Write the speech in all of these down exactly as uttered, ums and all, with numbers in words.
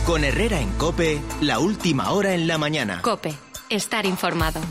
Con Herrera en COPE, la última hora en la mañana. COPE, estar informado.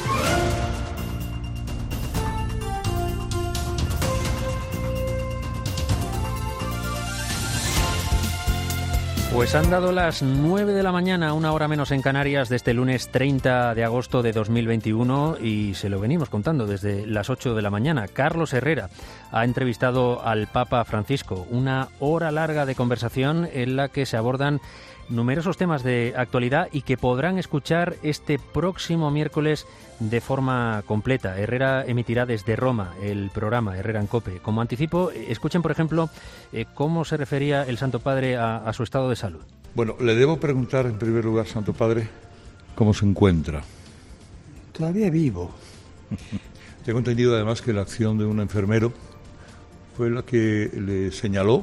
Pues han dado las nueve de la mañana, una hora menos en Canarias, de este lunes treinta de agosto de dos mil veintiuno, y se lo venimos contando desde las ocho de la mañana. Carlos Herrera ha entrevistado al Papa Francisco, una hora larga de conversación en la que se abordan numerosos temas de actualidad y que podrán escuchar este próximo miércoles de forma completa. Herrera emitirá desde Roma el programa Herrera en COPE. Como anticipo, escuchen, por ejemplo, eh, cómo se refería el Santo Padre a, a su estado de salud. Bueno, le debo preguntar en primer lugar, Santo Padre, ¿cómo se encuentra? Todavía vivo. Tengo entendido además que la acción de un enfermero fue la que le señaló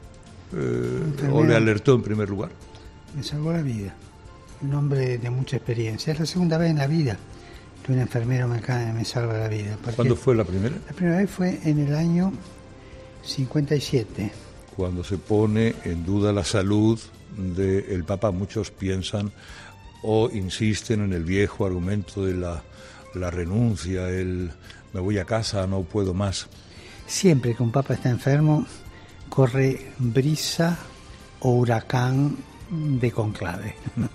eh, o le alertó en primer lugar. Me salvó la vida. Un hombre de mucha experiencia. Es la segunda vez en la vida que un enfermero me, me salva la vida. ¿Cuándo fue la primera? La primera vez fue en el año cincuenta y siete. Cuando se pone en duda la salud del Papa, muchos piensan o insisten en el viejo argumento de la, la renuncia, el me voy a casa, no puedo más. Siempre que un Papa está enfermo, corre brisa o huracán de conclave.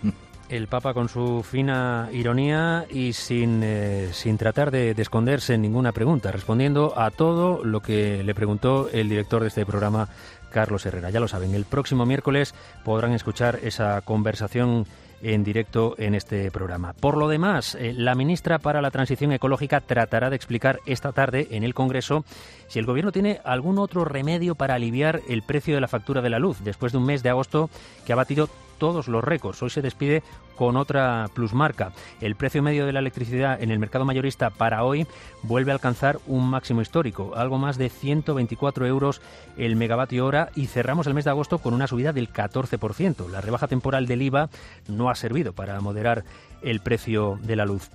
El Papa, con su fina ironía y sin, eh, sin tratar de, de esconderse en ninguna pregunta, respondiendo a todo lo que le preguntó el director de este programa, Carlos Herrera. Ya lo saben, el próximo miércoles podrán escuchar esa conversación en directo en este programa. Por lo demás, eh, la ministra para la Transición Ecológica tratará de explicar esta tarde en el Congreso si el Gobierno tiene algún otro remedio para aliviar el precio de la factura de la luz, después de un mes de agosto que ha batido todos los récords. Hoy se despide con otra plusmarca. El precio medio de la electricidad en el mercado mayorista para hoy vuelve a alcanzar un máximo histórico, algo más de ciento veinticuatro euros el megavatio hora, y cerramos el mes de agosto con una subida del catorce por ciento. La rebaja temporal del I V A no ha servido para moderar el precio de la luz.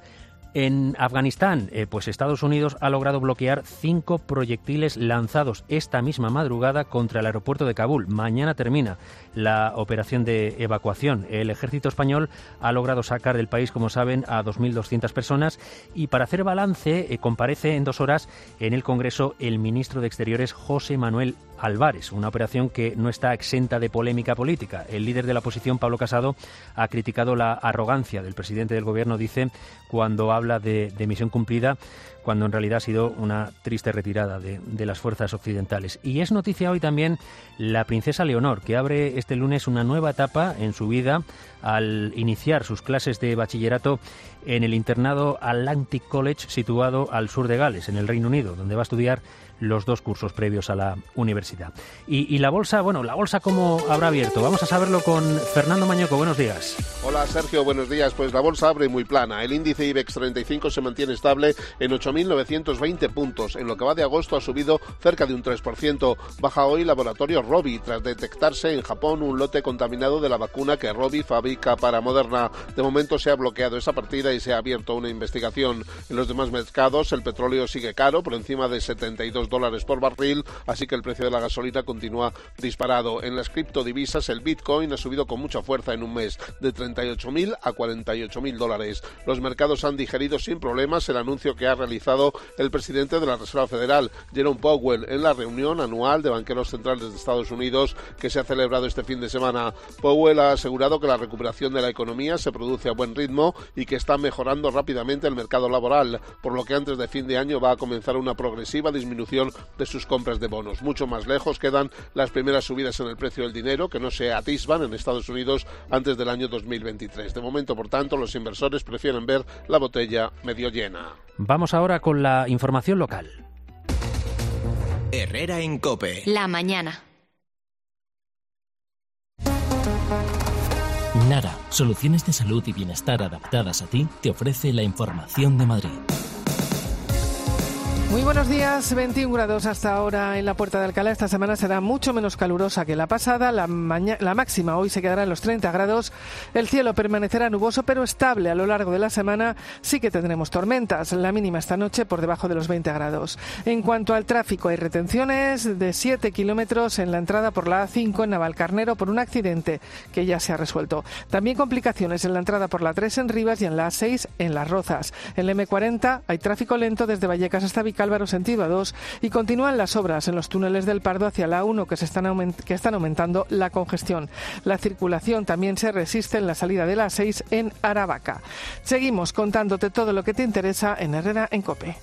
En Afganistán, eh, pues Estados Unidos ha logrado bloquear cinco proyectiles lanzados esta misma madrugada contra el aeropuerto de Kabul. Mañana termina la operación de evacuación. El ejército español ha logrado sacar del país, como saben, a dos mil doscientas personas, y para hacer balance eh, comparece en dos horas en el Congreso el ministro de Exteriores, José Manuel Álvarez. Una operación que no está exenta de polémica política. El líder de la oposición, Pablo Casado, ha criticado la arrogancia del presidente del Gobierno, dice, cuando habla de, de misión cumplida, cuando en realidad ha sido una triste retirada de, de las fuerzas occidentales. Y es noticia hoy también la princesa Leonor, que abre este lunes una nueva etapa en su vida al iniciar sus clases de bachillerato en el internado Atlantic College, situado al sur de Gales, en el Reino Unido, donde va a estudiar los dos cursos previos a la universidad. Y, y la bolsa, bueno, la bolsa ¿cómo habrá abierto? Vamos a saberlo con Fernando Mañoco. Buenos días. Hola Sergio, buenos días. Pues la bolsa abre muy plana. El índice IBEX treinta y cinco se mantiene estable en ocho mil novecientos veinte puntos. En lo que va de agosto ha subido cerca de un tres por ciento. Baja hoy laboratorio Rovi tras detectarse en Japón un lote contaminado de la vacuna que Rovi fabrica para Moderna. De momento se ha bloqueado esa partida y se ha abierto una investigación. En los demás mercados el petróleo sigue caro, por encima de setenta y dos dólares por barril, así que el precio de la gasolina continúa disparado. En las criptodivisas el Bitcoin ha subido con mucha fuerza en un mes, de treinta y ocho mil a cuarenta y ocho mil dólares. Los mercados han digerido sin problemas el anuncio que ha realizado el presidente de la Reserva Federal, Jerome Powell, en la reunión anual de banqueros centrales de Estados Unidos que se ha celebrado este fin de semana. Powell ha asegurado que la recuperación de la economía se produce a buen ritmo y que está mejorando rápidamente el mercado laboral, por lo que antes de fin de año va a comenzar una progresiva disminución de sus compras de bonos. Mucho más lejos quedan las primeras subidas en el precio del dinero, que no se atisban en Estados Unidos antes del año dos mil veintitrés. De momento, por tanto, los inversores prefieren ver la botella medio llena. Vamos ahora con la información local. Herrera en COPE. La mañana. Nara, soluciones de salud y bienestar adaptadas a ti, te ofrece la información de Madrid. Muy buenos días, veintiún grados hasta ahora en la Puerta de Alcalá. Esta semana será mucho menos calurosa que la pasada. La, maña- la máxima hoy se quedará en los treinta grados. El cielo permanecerá nuboso pero estable a lo largo de la semana. Sí que tendremos tormentas. La mínima esta noche por debajo de los veinte grados. En cuanto al tráfico, hay retenciones de siete kilómetros en la entrada por la A cinco en Navalcarnero por un accidente que ya se ha resuelto. También complicaciones en la entrada por la tres en Rivas y en la A seis en Las Rozas. En la eme cuarenta hay tráfico lento desde Vallecas hasta Vicálvaro sentido A dos y continúan las obras en los túneles del Pardo hacia la A uno que, se están, aument- que están aumentando la congestión. La circulación también se resiste en la salida de la A seis en Aravaca. Seguimos contándote todo lo que te interesa en Herrera en COPE.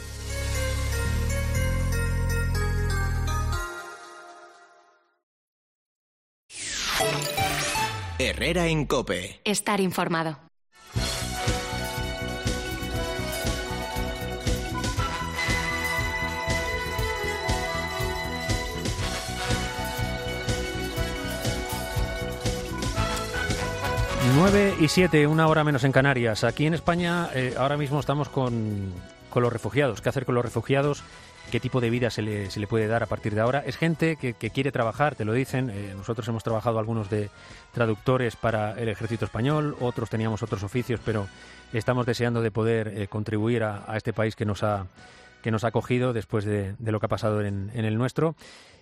Herrera en COPE. Estar informado. nueve y siete, una hora menos en Canarias. Aquí en España eh, ahora mismo estamos con, con los refugiados. ¿Qué hacer con los refugiados? ¿Qué tipo de vida se le, se le puede dar a partir de ahora? Es gente que, que quiere trabajar, te lo dicen. Eh, nosotros hemos trabajado algunos de traductores para el ejército español, otros teníamos otros oficios, pero estamos deseando de poder eh, contribuir a, a este país que nos ha, que nos ha acogido después de, de lo que ha pasado en, en el nuestro.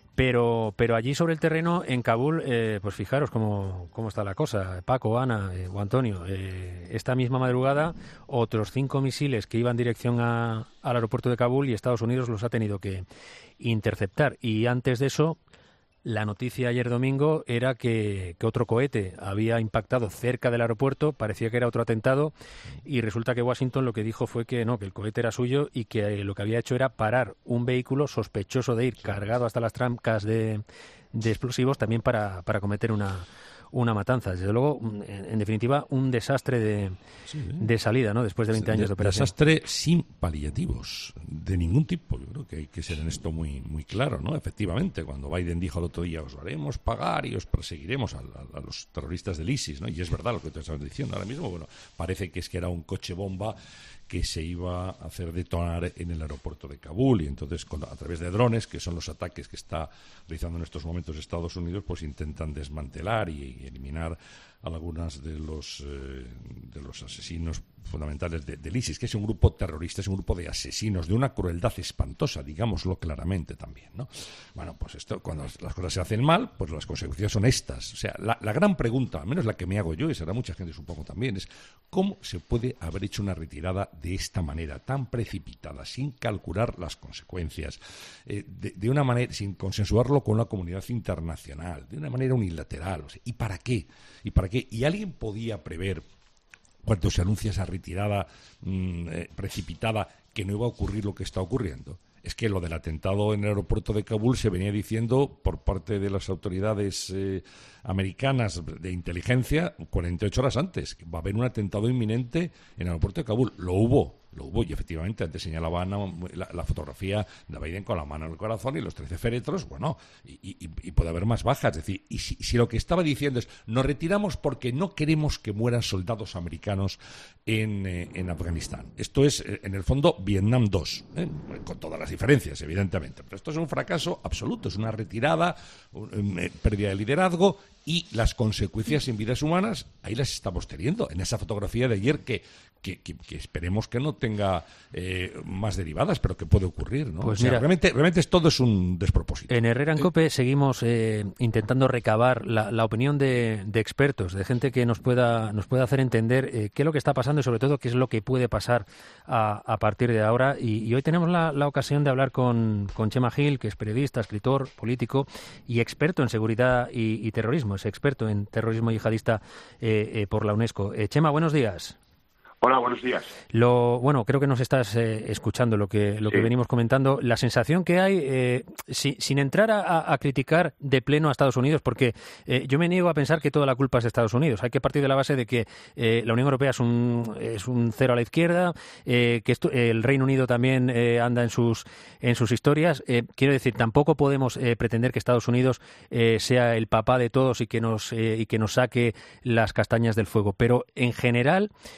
Pero, pero allí sobre el terreno, en Kabul, eh, pues fijaros cómo, cómo está la cosa. Paco, Ana eh, o Antonio, eh, esta misma madrugada, otros cinco misiles que iban en dirección a, al aeropuerto de Kabul y Estados Unidos los ha tenido que interceptar. Y antes de eso, la noticia ayer domingo era que, que otro cohete había impactado cerca del aeropuerto, parecía que era otro atentado, y resulta que Washington lo que dijo fue que no, que el cohete era suyo y que lo que había hecho era parar un vehículo sospechoso de ir cargado hasta las trancas de, de explosivos también para, para cometer una, una matanza. Desde luego, en, en definitiva, un desastre de, sí, ¿eh? de salida, ¿no? Después de veinte años de, de operación. Desastre sin paliativos, de ningún tipo. Yo creo que hay que ser en esto muy muy claro, ¿no? Efectivamente, cuando Biden dijo el otro día, os haremos pagar y os perseguiremos a, a, a los terroristas del ISIS, ¿no? Y es verdad lo que te estabas diciendo ahora mismo. Bueno, parece que es que era un coche bomba que se iba a hacer detonar en el aeropuerto de Kabul, y entonces con, a través de drones, que son los ataques que está realizando en estos momentos Estados Unidos, pues intentan desmantelar y, y eliminar a algunas de los eh, de los asesinos fundamentales de, del ISIS, que es un grupo terrorista, es un grupo de asesinos de una crueldad espantosa, digámoslo claramente también, ¿no? Bueno, pues esto, cuando las cosas se hacen mal, pues las consecuencias son estas. O sea, la, la gran pregunta, al menos la que me hago yo, y será mucha gente supongo también, es ¿cómo se puede haber hecho una retirada de esta manera, tan precipitada, sin calcular las consecuencias, eh, de, de una manera, sin consensuarlo con la comunidad internacional, de una manera unilateral? O sea, ¿y para qué? ¿Y para qué? ¿Y alguien podía prever, cuando se anuncia esa retirada mmm, eh, precipitada, que no iba a ocurrir lo que está ocurriendo? Es que lo del atentado en el aeropuerto de Kabul se venía diciendo por parte de las autoridades eh, americanas de inteligencia cuarenta y ocho horas antes, que va a haber un atentado inminente en el aeropuerto de Kabul. Lo hubo, lo hubo, y efectivamente antes señalaba la, la fotografía de Biden con la mano en el corazón y los trece féretros, bueno, y, y, y puede haber más bajas. Es decir, y si, si lo que estaba diciendo es nos retiramos porque no queremos que mueran soldados americanos en, eh, en Afganistán. Esto es, eh, en el fondo, Vietnam dos, ¿eh? Con todas las diferencias, evidentemente. Pero esto es un fracaso absoluto, es una retirada, una pérdida de liderazgo, y las consecuencias en vidas humanas, ahí las estamos teniendo, en esa fotografía de ayer que, que, que, que esperemos que no tenga eh, más derivadas, pero que puede ocurrir, ¿no? Pues o sea, mira, realmente, realmente todo es un despropósito. En Herrera en COPE seguimos eh, intentando recabar la, la opinión de, de expertos, de gente que nos pueda, nos pueda hacer entender eh, qué es lo que está pasando y sobre todo qué es lo que puede pasar a, a partir de ahora. Y, y hoy tenemos la, la ocasión de hablar con, con Chema Gil, que es periodista, escritor, político y experto en seguridad y, y terrorismo. Es experto en terrorismo yihadista eh, eh, por la UNESCO. Eh, Chema, buenos días. Hola, buenos días. Lo, bueno, creo que nos estás eh, escuchando lo que lo sí. que venimos comentando. La sensación que hay, eh, si, sin entrar a, a criticar de pleno a Estados Unidos, porque eh, yo me niego a pensar que toda la culpa es de Estados Unidos. Hay que partir de la base de que eh, la Unión Europea es un es un cero a la izquierda, eh, que esto, eh, el Reino Unido también eh, anda en sus en sus historias. Eh, quiero decir, tampoco podemos eh, pretender que Estados Unidos eh, sea el papá de todos y que nos eh, y que nos saque las castañas del fuego. Pero en general, eh, ya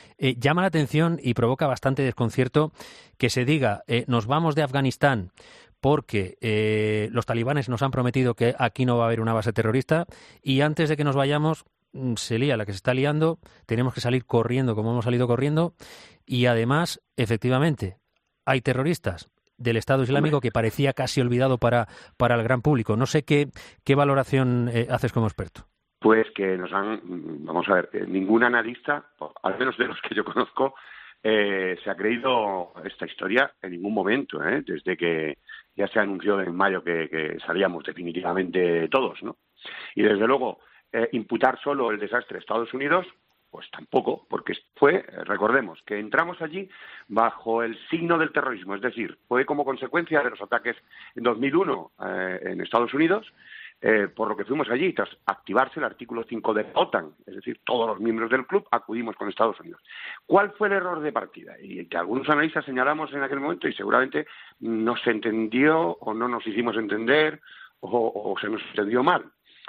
llama la atención y provoca bastante desconcierto que se diga eh, nos vamos de Afganistán porque eh, los talibanes nos han prometido que aquí no va a haber una base terrorista y antes de que nos vayamos se lía la que se está liando, tenemos que salir corriendo como hemos salido corriendo y además, efectivamente, hay terroristas del Estado Islámico que parecía casi olvidado para, para el gran público. No sé qué, qué valoración eh, haces como experto. Pues que nos han, vamos a ver, ningún analista, al menos de los que yo conozco, eh, se ha creído esta historia en ningún momento, ¿eh? Desde que ya se anunció en mayo que, que salíamos definitivamente todos, ¿no? Y desde luego, eh, imputar solo el desastre a Estados Unidos, pues tampoco, porque fue, recordemos, que entramos allí bajo el signo del terrorismo, es decir, fue como consecuencia de los ataques en dos mil uno eh, en Estados Unidos, eh, por lo que fuimos allí tras activarse el artículo cinco de la OTAN, es decir, todos los miembros del club acudimos con Estados Unidos. ¿Cuál fue el error de partida? Y que algunos analistas señalamos en aquel momento y seguramente no se entendió o no nos hicimos entender o, o se nos entendió mal.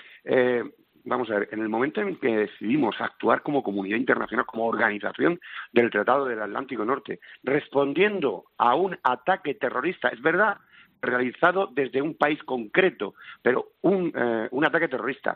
Eh, Vamos a ver, en el momento en que decidimos actuar como comunidad internacional, como organización del Tratado del Atlántico Norte, respondiendo a un ataque terrorista, es verdad, realizado desde un país concreto, pero un, eh, un ataque terrorista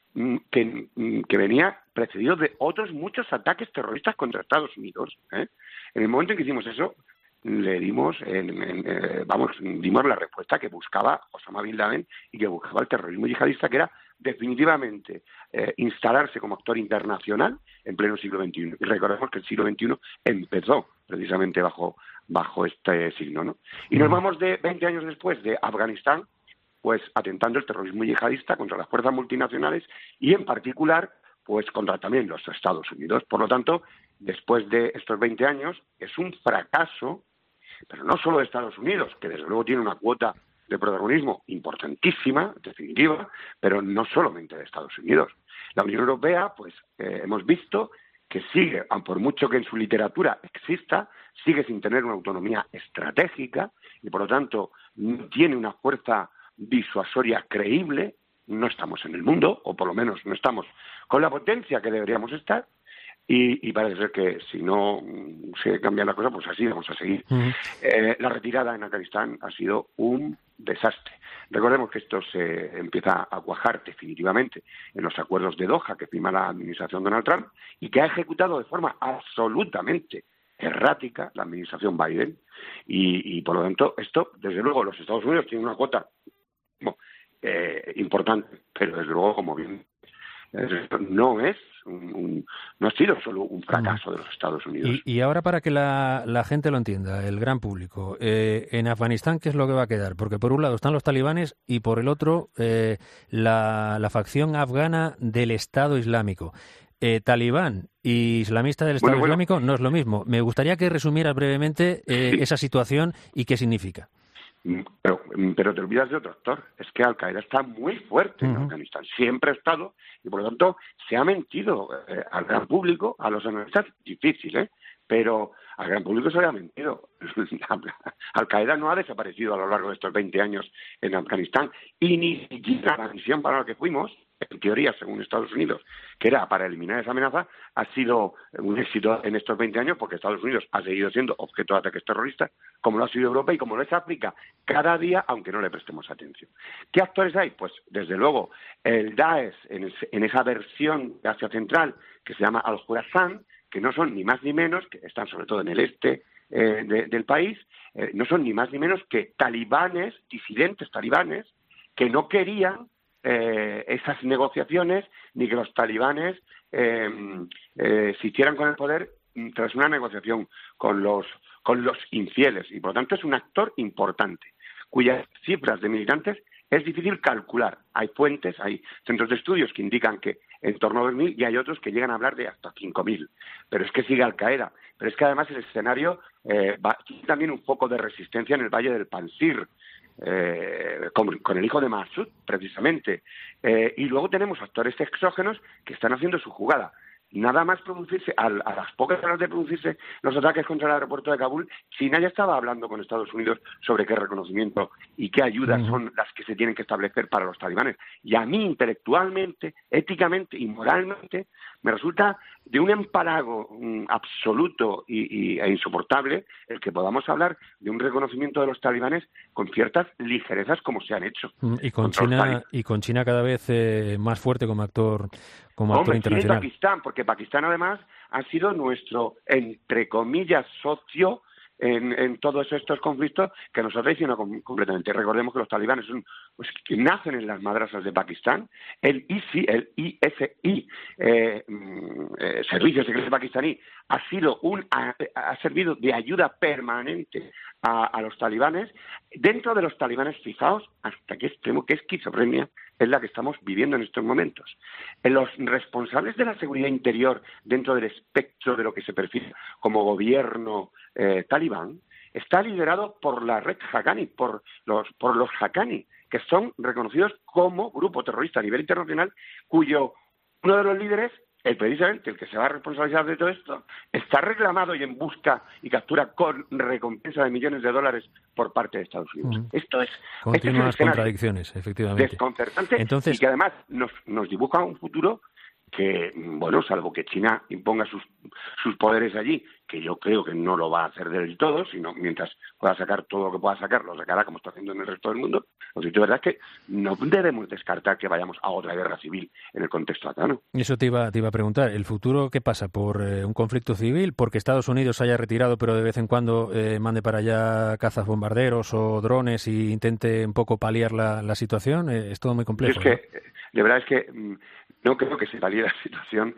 que, que venía precedido de otros muchos ataques terroristas contra Estados Unidos, ¿eh? En el momento en que hicimos eso, le dimos, en, en, eh, vamos, dimos la respuesta que buscaba Osama Bin Laden y que buscaba el terrorismo yihadista, que era definitivamente eh, instalarse como actor internacional en pleno siglo veintiuno. Y recordemos que el siglo veintiuno empezó precisamente bajo, bajo este signo, ¿no? Y nos vamos de veinte años después de Afganistán, pues atentando el terrorismo yihadista contra las fuerzas multinacionales y en particular, pues contra también los Estados Unidos. Por lo tanto, después de estos veinte años, es un fracaso, pero no solo de Estados Unidos, que desde luego tiene una cuota de protagonismo importantísima, definitiva, pero no solamente de Estados Unidos. La Unión Europea, pues eh, hemos visto que sigue, aun por mucho que en su literatura exista, sigue sin tener una autonomía estratégica y por lo tanto no tiene una fuerza disuasoria creíble. No estamos en el mundo, o por lo menos no estamos con la potencia que deberíamos estar. Y, y parece ser que si no se cambia la cosa, pues así vamos a seguir. Uh-huh. Eh, la retirada en Afganistán ha sido un desastre. Recordemos que esto se empieza a cuajar definitivamente en los acuerdos de Doha que firma la administración Donald Trump y que ha ejecutado de forma absolutamente errática la administración Biden. Y, y por lo tanto, esto, desde luego, los Estados Unidos tienen una cuota bueno, eh, importante, pero desde luego, como bien, no es Un, un, no ha sido solo un fracaso de los Estados Unidos. Y, y ahora, para que la, la gente lo entienda, el gran público, eh, en Afganistán, ¿qué es lo que va a quedar? Porque por un lado están los talibanes y por el otro eh, la, la facción afgana del Estado Islámico. Eh, talibán y islamista del Estado bueno, bueno. Islámico no es lo mismo. Me gustaría que resumieras brevemente eh, sí. esa situación y qué significa. Pero, pero te olvidas de otro actor, es que Al-Qaeda está muy fuerte en uh-huh. Afganistán, siempre ha estado, y por lo tanto se ha mentido eh, al gran público, a los analistas, difícil, ¿eh? Pero al gran público se le ha mentido. Al-Qaeda no ha desaparecido a lo largo de estos veinte años en Afganistán, y ni siquiera la misión para la que fuimos, en teoría, según Estados Unidos, que era para eliminar esa amenaza, ha sido un éxito en estos veinte años porque Estados Unidos ha seguido siendo objeto de ataques terroristas, como lo ha sido Europa y como lo es África, cada día, aunque no le prestemos atención. ¿Qué actores hay? Pues, desde luego, el Daesh, en, en esa versión de Asia Central, que se llama Al-Khorasan, que no son ni más ni menos, que están sobre todo en el este eh, de, del país, eh, no son ni más ni menos que talibanes, disidentes talibanes, que no querían Eh, esas negociaciones ni que los talibanes eh, eh, se hicieran con el poder tras una negociación con los con los infieles y por lo tanto es un actor importante cuyas cifras de militantes es difícil calcular. Hay fuentes, hay centros de estudios que indican que en torno a dos mil y hay otros que llegan a hablar de hasta cinco mil, pero es que sigue Al-Qaeda, pero es que además el escenario eh, va, tiene también un foco de resistencia en el Valle del Pansir, Eh, con, con el hijo de Massoud, precisamente. Eh, y luego tenemos actores exógenos que están haciendo su jugada. nada más producirse, a, a las pocas horas de producirse los ataques contra el aeropuerto de Kabul, China ya estaba hablando con Estados Unidos sobre qué reconocimiento y qué ayudas son las que se tienen que establecer para los talibanes. Y a mí, intelectualmente, éticamente y moralmente, me resulta de un empalago um, absoluto y, y, e insoportable el que podamos hablar de un reconocimiento de los talibanes con ciertas ligerezas como se han hecho. Y con China y con China cada vez eh, más fuerte como actor como actor Hombre, internacional. China y Pakistán, porque Pakistán además ha sido nuestro, entre comillas, socio en, en todos estos conflictos que nos ha traicionado com- completamente. Recordemos que los talibanes son, pues, que nacen en las madrasas de Pakistán. El I S I, el I S I, eh, eh, Servicio Secreto Pakistaní, ha sido un ha, ha servido de ayuda permanente a, a los talibanes. Dentro de los talibanes, fijaos hasta qué extremo, qué esquizofrenia es la que estamos viviendo en estos momentos. En los responsables de la seguridad interior dentro del espectro de lo que se perfila como gobierno eh, talibán está liderado por la red Haqqani, por los, por los Haqqani, que son reconocidos como grupo terrorista a nivel internacional, cuyo uno de los líderes, el precisamente el que se va a responsabilizar de todo esto, está reclamado y en busca y captura con recompensa de millones de dólares por parte de Estados Unidos. Uh-huh. Esto es continuas este es contradicciones, efectivamente. Desconcertante. Entonces, y que además nos, nos dibuja un futuro que, bueno, salvo que China imponga sus, sus poderes allí, que yo creo que no lo va a hacer del todo, sino mientras pueda sacar todo lo que pueda sacar, lo sacará como está haciendo en el resto del mundo. Lo cierto es verdad es que no debemos descartar que vayamos a otra guerra civil en el contexto afgano. Eso te iba, te iba a preguntar. ¿El futuro qué pasa? ¿Por eh, un conflicto civil? ¿Porque Estados Unidos haya retirado, pero de vez en cuando eh, mande para allá cazas bombarderos o drones y intente un poco paliar la, la situación? Eh, es todo muy complejo. Es que, ¿no? De verdad es que mm, no creo que se palie la situación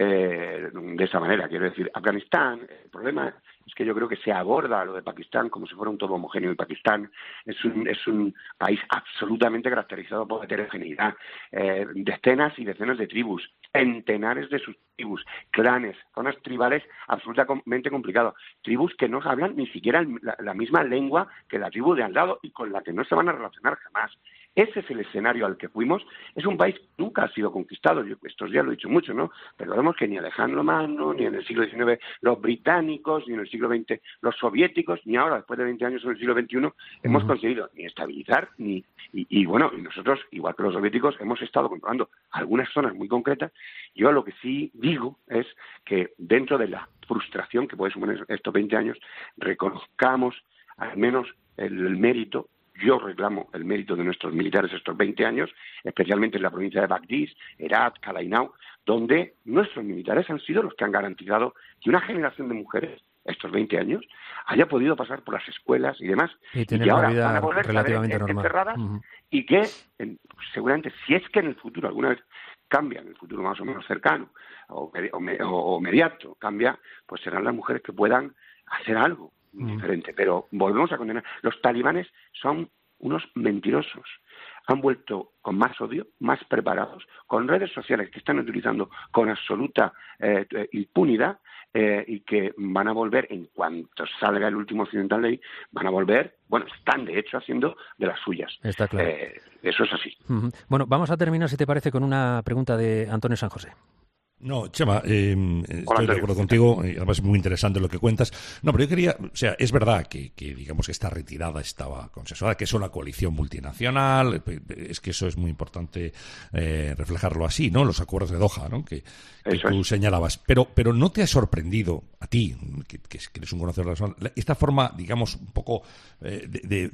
eh, de esa manera. Quiero decir, Afganistán, el problema es que yo creo que se aborda lo de Pakistán como si fuera un todo homogéneo, y Pakistán es un, es un país absolutamente caracterizado por heterogeneidad, eh, decenas y decenas de tribus, centenares de sus tribus, clanes, zonas tribales absolutamente complicadas, tribus que no hablan ni siquiera la, la misma lengua que la tribu de al lado y con la que no se van a relacionar jamás. Ese es el escenario al que fuimos. Es un país que nunca ha sido conquistado. Yo estos días lo he dicho mucho, ¿no? Pero vemos que ni Alejandro Magno, ni en el siglo diecinueve los británicos, ni en el siglo veinte los soviéticos, ni ahora, después de veinte años en el siglo veintiuno, hemos uh-huh. conseguido ni estabilizar, ni y, y bueno, y nosotros, igual que los soviéticos, hemos estado controlando algunas zonas muy concretas. Yo lo que sí digo es que dentro de la frustración que puede suponer estos veinte años, reconozcamos al menos el, el mérito. Yo reclamo el mérito de nuestros militares estos veinte años, especialmente en la provincia de Bagdís, Herat, Kalainau, donde nuestros militares han sido los que han garantizado que una generación de mujeres, estos veinte años, haya podido pasar por las escuelas y demás, y, tener y que ahora una vida van a volver relativamente a ver, normal. encerradas, uh-huh. y que en, seguramente, si es que en el futuro alguna vez cambia, en el futuro más o menos cercano o, o, o inmediato cambia, pues serán las mujeres que puedan hacer algo diferente, pero volvemos a condenar. Los talibanes son unos mentirosos. Han vuelto con más odio, más preparados, con redes sociales que están utilizando con absoluta eh, impunidad eh, y que van a volver, en cuanto salga el último occidental ley, van a volver, bueno, están de hecho haciendo de las suyas. Está claro. Eh, eso es así. Uh-huh. Bueno, vamos a terminar, si te parece, con una pregunta de Antonio San José. No, Chema, eh, estoy de acuerdo contigo, y además es muy interesante lo que cuentas. No, pero yo quería, o sea, es verdad que, que digamos que esta retirada estaba consensuada, que es una coalición multinacional, es que eso es muy importante eh, reflejarlo así, ¿no? Los acuerdos de Doha, ¿no? Que, que tú es. señalabas. Pero, pero ¿no te ha sorprendido a ti, que, que eres un conocedor de la zona, esta forma, digamos, un poco eh, de, de,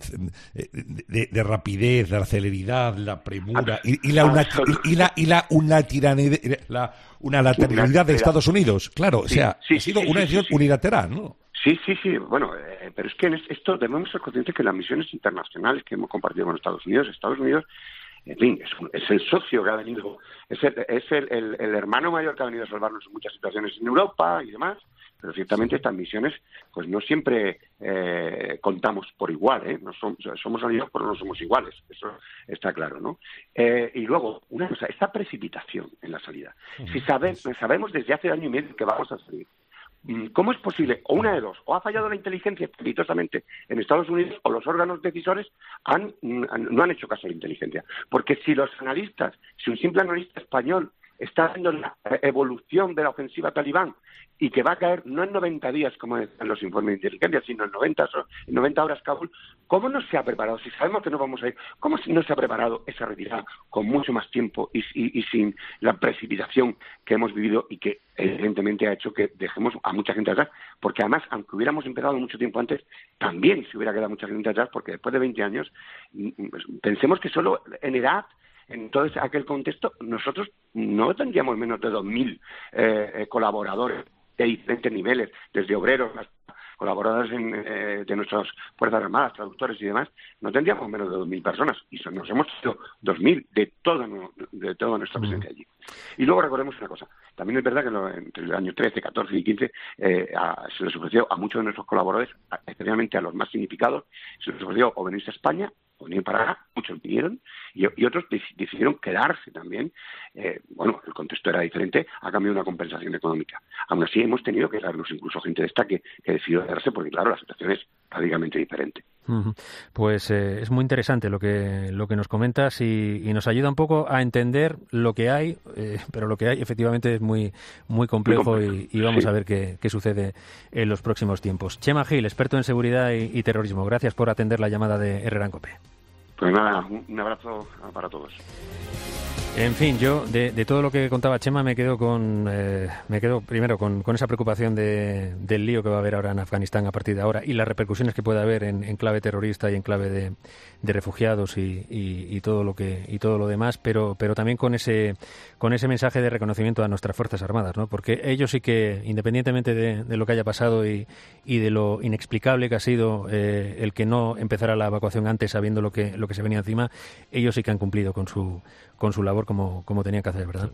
de, de, de rapidez, de la celeridad, la premura y, y la una y, y la y la una tiranidad, la una lateralidad de Estados Unidos, claro, sí, o sea, sí, ha sido sí, una decisión sí, sí, unilateral, ¿no? Sí, sí, sí, bueno, eh, pero es que en esto debemos ser conscientes que las misiones internacionales que hemos compartido con Estados Unidos, Estados Unidos, en fin, es, un, es el socio que ha venido, es, el, es el, el, el hermano mayor que ha venido a salvarnos en muchas situaciones en Europa y demás, pero ciertamente estas misiones, pues no siempre eh, contamos por igual, ¿eh? No somos, somos aliados, pero no somos iguales, eso está claro, ¿no? Eh, y luego, una cosa, esta precipitación en la salida. Si sabe, sabemos desde hace año y medio que vamos a salir, ¿cómo es posible? O una de dos, o ha fallado la inteligencia estrepitosamente en Estados Unidos, o los órganos decisores han, no han hecho caso a la inteligencia. Porque si los analistas, si un simple analista español está viendo la evolución de la ofensiva talibán y que va a caer no en noventa días, como decían los informes de inteligencia, sino en noventa, en noventa horas Kabul. ¿Cómo no se ha preparado? Si sabemos que no vamos a ir, ¿cómo no se ha preparado esa retirada con mucho más tiempo y, y, y sin la precipitación que hemos vivido y que evidentemente ha hecho que dejemos a mucha gente atrás? Porque además, aunque hubiéramos empezado mucho tiempo antes, también se hubiera quedado mucha gente atrás, porque después de veinte años, pues, pensemos que solo en edad, en todo aquel contexto, nosotros no tendríamos menos de dos mil eh, colaboradores de diferentes niveles, desde obreros hasta colaboradores en, eh, de nuestras Fuerzas Armadas, traductores y demás, no tendríamos menos de dos mil personas, y son, nos hemos hecho dos mil de toda, de toda nuestra presencia allí. Y luego recordemos una cosa, también es verdad que lo, entre el año trece, catorce y quince eh, a, se les ofreció a muchos de nuestros colaboradores, a, especialmente a los más significados, se les ofreció o venirse a España, o venir para acá, muchos vinieron, y, y otros decidieron quedarse también. Eh, bueno, el contexto era diferente, a cambio de una compensación económica. Aún así, hemos tenido que darnos incluso gente de esta que, que decidió quedarse, porque claro, la situación es radicalmente diferente. Pues eh, es muy interesante lo que lo que nos comentas y, y nos ayuda un poco a entender lo que hay, eh, pero lo que hay efectivamente es muy muy complejo, muy complejo. Y, y vamos sí. a ver qué, qué sucede en los próximos tiempos. Chema Gil, experto en seguridad y, y terrorismo, gracias por atender la llamada de Herrera en COPE. Pues nada, un abrazo para todos. En fin, yo de, de todo lo que contaba Chema me quedo con eh, me quedo primero con, con esa preocupación de, del lío que va a haber ahora en Afganistán a partir de ahora y las repercusiones que puede haber en, en clave terrorista y en clave de, de refugiados y, y, y todo lo que y todo lo demás, pero pero también con ese con ese mensaje de reconocimiento a nuestras Fuerzas Armadas, ¿no? Porque ellos sí que, independientemente de, de lo que haya pasado y, y de lo inexplicable que ha sido eh, el que no empezara la evacuación antes sabiendo lo que lo que se venía encima, ellos sí que han cumplido con su con su labor como, como tenía que hacer, ¿verdad?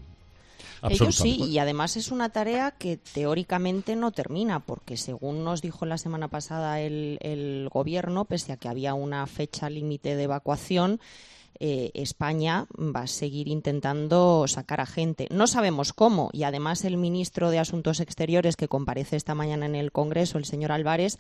Ellos sí, y además es una tarea que teóricamente no termina, porque según nos dijo la semana pasada el, el gobierno, pese a que había una fecha límite de evacuación, eh, España va a seguir intentando sacar a gente. No sabemos cómo, y además el ministro de Asuntos Exteriores, que comparece esta mañana en el Congreso, el señor Álvarez,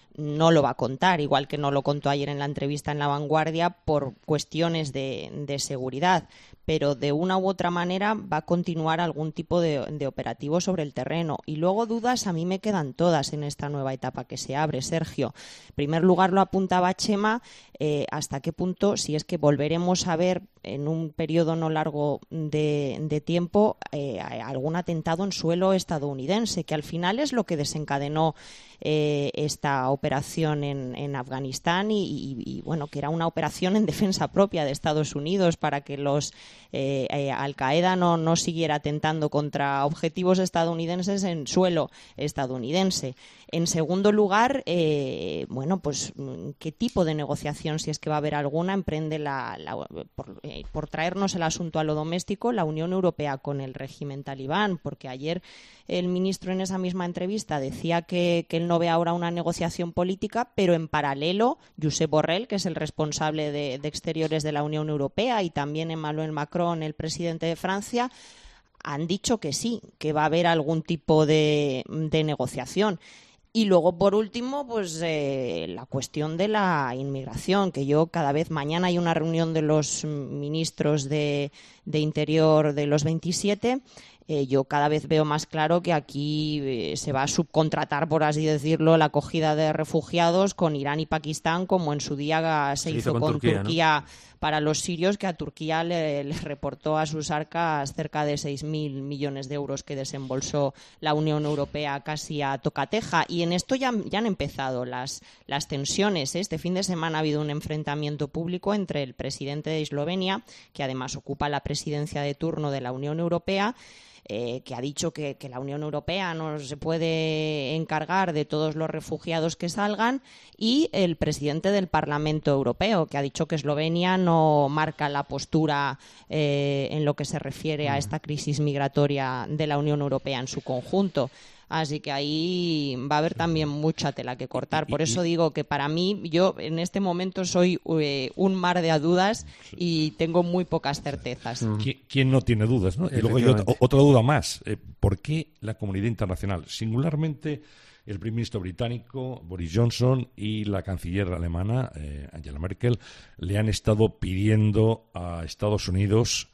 no lo va a contar, igual que no lo contó ayer en la entrevista en La Vanguardia, por cuestiones de, de seguridad, pero de una u otra manera va a continuar algún tipo de, de operativo sobre el terreno. Y luego dudas a mí me quedan todas en esta nueva etapa que se abre, Sergio. En primer lugar, lo apuntaba Chema, eh, hasta qué punto, si es que volveremos a ver en un periodo no largo de, de tiempo eh, algún atentado en suelo estadounidense, que al final es lo que desencadenó eh, esta operación en, en Afganistán y, y, y, bueno, que era una operación en defensa propia de Estados Unidos para que los eh, eh, Al-Qaeda no, no siguiera atentando contra objetivos estadounidenses en suelo estadounidense. En segundo lugar, eh, bueno, pues qué tipo de negociación, si es que va a haber alguna, emprende la, la por, eh, por traernos el asunto a lo doméstico, la Unión Europea con el régimen talibán, porque ayer el ministro en esa misma entrevista decía que, que él no ve ahora una negociación política, pero en paralelo, Josep Borrell, que es el responsable de, de Exteriores de la Unión Europea, y también Emmanuel Macron, el presidente de Francia, han dicho que sí, que va a haber algún tipo de, de negociación. Y luego, por último, pues eh, la cuestión de la inmigración, que yo cada vez mañana hay una reunión de los ministros de, de Interior de los veintisiete. Eh, yo cada vez veo más claro que aquí eh, se va a subcontratar, por así decirlo, la acogida de refugiados con Irán y Pakistán, como en su día se, se hizo, hizo con, con Turquía, Turquía, ¿no? Para los sirios, que a Turquía le, le reportó a sus arcas cerca de seis mil millones de euros que desembolsó la Unión Europea casi a tocateja. Y en esto ya, ya han empezado las, las tensiones. Este fin de semana ha habido un enfrentamiento público entre el presidente de Eslovenia, que además ocupa la presidencia de turno de la Unión Europea, Eh, que ha dicho que, que la Unión Europea no se puede encargar de todos los refugiados que salgan, y el presidente del Parlamento Europeo, que ha dicho que Eslovenia no marca la postura eh, en lo que se refiere a esta crisis migratoria de la Unión Europea en su conjunto. Así que ahí va a haber también mucha tela que cortar. Por eso digo que para mí, yo en este momento soy eh, un mar de dudas y tengo muy pocas certezas. ¿Quién, quién no tiene dudas, ¿no? Y luego hay otra, otra duda más. Eh, ¿Por qué la comunidad internacional, singularmente el primer ministro británico Boris Johnson y la canciller alemana eh, Angela Merkel, le han estado pidiendo a Estados Unidos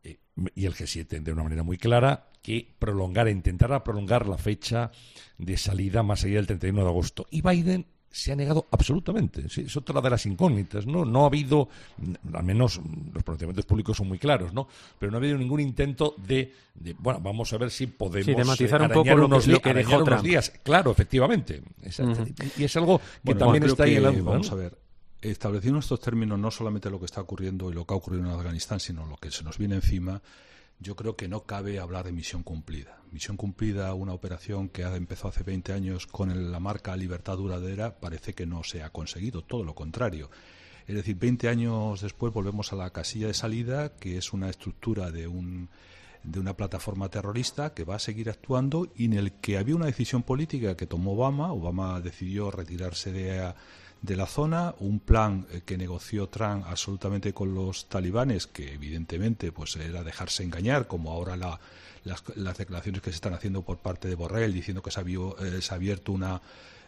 eh, y el G siete de una manera muy clara, que prolongar, intentara prolongar la fecha de salida más allá del treinta y uno de agosto. Y Biden se ha negado absolutamente. Sí, es otra de las incógnitas, ¿no? No ha habido, al menos los pronunciamientos públicos son muy claros, ¿no? Pero no ha habido ningún intento de, de bueno, vamos a ver si podemos sí, de matizar eh, un poco lo que, lo que dejó unos Trump. días. Claro, efectivamente. Uh-huh. Y es algo que bueno, también bueno, está ahí en la duda. Vamos ¿no? a ver. Estableciendo estos términos, no solamente lo que está ocurriendo y lo que ha ocurrido en Afganistán, sino lo que se nos viene encima, yo creo que no cabe hablar de misión cumplida. Misión cumplida, una operación que ha empezado hace veinte años con el, la marca libertad duradera, parece que no se ha conseguido, todo lo contrario. Es decir, veinte años después volvemos a la casilla de salida, que es una estructura de un de una plataforma terrorista que va a seguir actuando y en el que había una decisión política que tomó Obama. Obama decidió retirarse de, de la zona, un plan que negoció Trump absolutamente con los talibanes, que evidentemente pues era dejarse engañar, como ahora la, las, las declaraciones que se están haciendo por parte de Borrell, diciendo que se ha, eh, se ha abierto una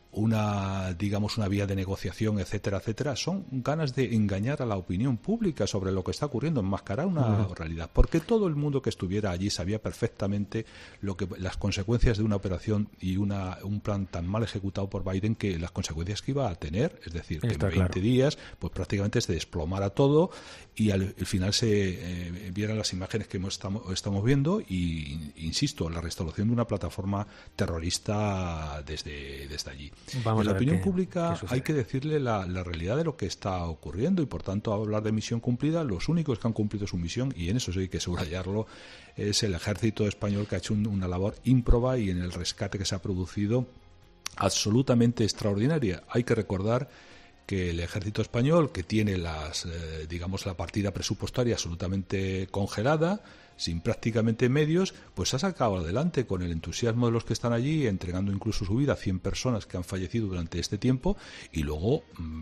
una digamos una vía de negociación, etcétera, etcétera, son ganas de engañar a la opinión pública sobre lo que está ocurriendo, enmascarar una uh-huh. realidad, porque todo el mundo que estuviera allí sabía perfectamente lo que las consecuencias de una operación y una un plan tan mal ejecutado por Biden, que las consecuencias que iba a tener, es decir, que está en veinte claro. días pues prácticamente se desplomara todo y al, al final se eh, vieran las imágenes que hemos, estamos, estamos viendo y, insisto, la restauración de una plataforma terrorista desde, desde allí. Vamos en la a ver opinión qué, pública qué hay que decirle la, la realidad de lo que está ocurriendo y, por tanto, hablar de misión cumplida, los únicos que han cumplido su misión, y en eso sí hay que subrayarlo, es el ejército español, que ha hecho un, una labor ímproba y en el rescate que se ha producido absolutamente extraordinaria. Hay que recordar que el ejército español, que tiene las eh, digamos la partida presupuestaria absolutamente congelada, sin prácticamente medios, pues ha sacado adelante con el entusiasmo de los que están allí, entregando incluso su vida a cien personas que han fallecido durante este tiempo, y luego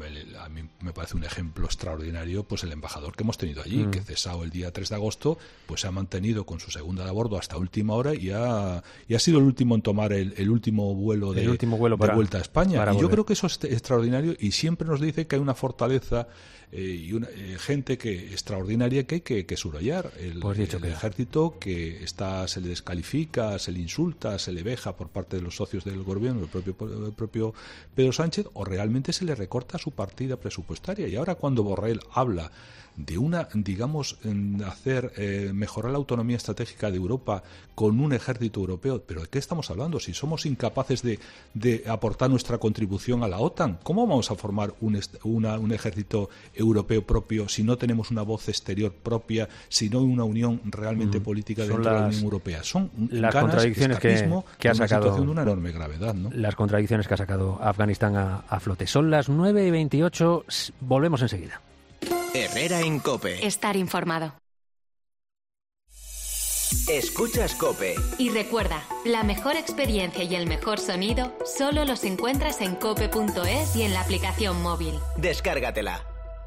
a mí me parece un ejemplo extraordinario pues el embajador que hemos tenido allí, mm. que cesado el día tres de agosto, pues se ha mantenido con su segunda de a bordo hasta última hora y ha, y ha sido el último en tomar el, el último vuelo de, el último vuelo para, de vuelta a España. Y volver. Yo creo que eso es extraordinario y siempre nos dice que hay una fortaleza eh, y una eh, gente que extraordinaria que hay que, que subrayar. El, pues dicho el que ejército que está, se le descalifica, se le insulta, se le veja por parte de los socios del gobierno, el propio, el propio Pedro Sánchez, o realmente se le recorta su partida presupuestaria. Y ahora, cuando Borrell habla de una, digamos, hacer eh, mejorar la autonomía estratégica de Europa con un ejército europeo, ¿pero de qué estamos hablando? Si somos incapaces de, de aportar nuestra contribución a la OTAN, ¿cómo vamos a formar un, una, un ejército europeo propio si no tenemos una voz exterior propia, si no hay una unión realmente mm. política Son dentro las, de la Unión Europea? Son las ganas, contradicciones que, que ha una sacado, situación de una enorme gravedad, ¿no? Las contradicciones que ha sacado Afganistán a, a flote. Son las nueve y veintiocho, volvemos enseguida. Herrera en COPE. Estar informado. Escuchas COPE. Y recuerda, la mejor experiencia y el mejor sonido solo los encuentras en cope punto es y en la aplicación móvil. Descárgatela.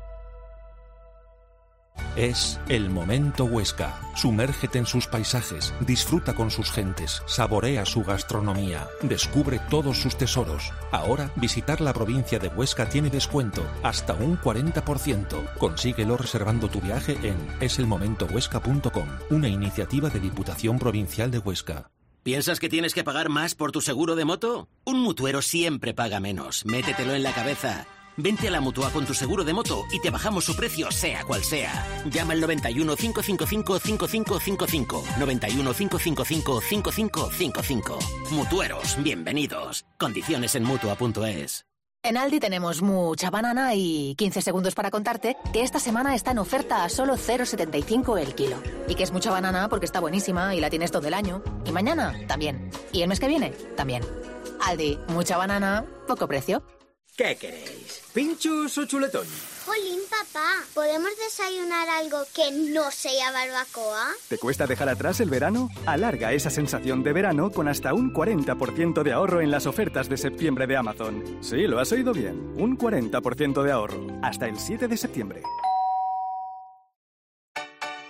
Es el momento Huesca. Sumérgete en sus paisajes, disfruta con sus gentes, saborea su gastronomía, descubre todos sus tesoros. Ahora, visitar la provincia de Huesca tiene descuento, hasta un cuarenta por ciento. Consíguelo reservando tu viaje en es el momento huesca punto com, una iniciativa de Diputación Provincial de Huesca. ¿Piensas que tienes que pagar más por tu seguro de moto? Un mutuero siempre paga menos. Métetelo en la cabeza. Vente a la Mutua con tu seguro de moto y te bajamos su precio, sea cual sea. Llama al noventa y uno, cinco cinco cinco, cinco cinco cinco cinco. noventa y uno, cinco cinco cinco, cinco cinco cinco cinco. Mutueros, bienvenidos. Condiciones en mutua punto es. En Aldi tenemos mucha banana y quince segundos para contarte que esta semana está en oferta a solo cero coma setenta y cinco el kilo. Y que es mucha banana porque está buenísima y la tienes todo el año. Y mañana, también. Y el mes que viene, también. Aldi, mucha banana, poco precio. ¿Qué queréis? ¿Pinchos o chuletón? Jolín, papá, ¿podemos desayunar algo que no sea barbacoa? ¿Te cuesta dejar atrás el verano? Alarga esa sensación de verano con hasta un cuarenta por ciento de ahorro en las ofertas de septiembre de Amazon. Sí, lo has oído bien. Un cuarenta por ciento de ahorro. Hasta el siete de septiembre.